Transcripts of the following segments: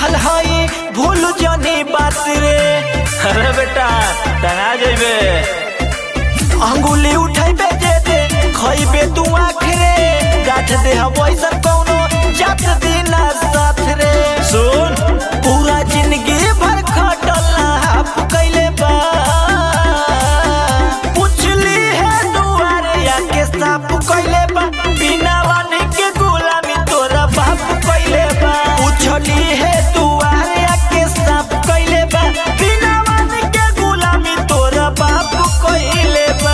रहल हई भूल जनी बात रे। अरे बेटा टंगा जेबे अंगुली उठेबे जे दे खइबे तू आखरे गाठ दे हवैसा कोनो जात दिना साथ रे। सुन पूरा जिंदगी भर खटल हाफ कैले बा पुछली है दुआरे आके साफ कैले बा बिना वानी के गुलामी तोरा बाप कैले बा। पुछली है दुआरे आके साफ कैले बा बिना वानी के गुलामी तोरा बाप कैले बा।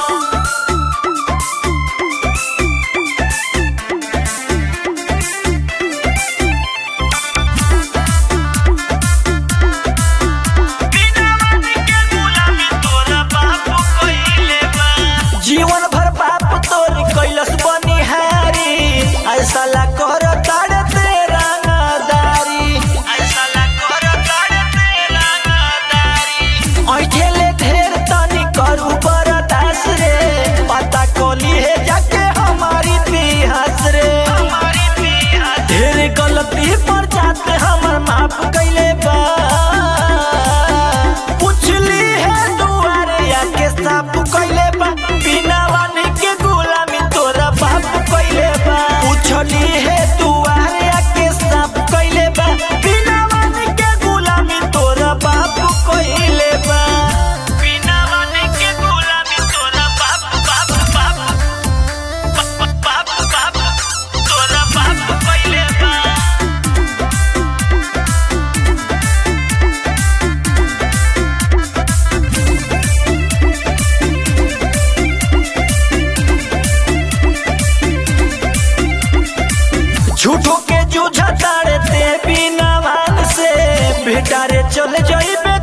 जीवन भर बाप तोर कैलस बनिहारी ऐसा ला कर ताड़े तेरा नादारी। ऐसा ला कर ताड़े तेरा नादारी ऐठेले ढेर तनी करू बरदास रे पता कोली है जाके हमारी इतिहास रे। ढेर गलती पर जाते हमर माफ कैले बा पुछली है दुआरे आके साफ कैले बा बिना वानी के गुलामी तोरा बाप कैले बा। पुछली है दुआरे आके साफ कैले बा बिना वानी के गुलामी तोरा बाप कैले बा। बिना वानी के गुलामी तोरा बाप तोरा बाप कैले बा। झूठों के जूझा ताड़े ते बिना मान से बेटा रे चल जाइबे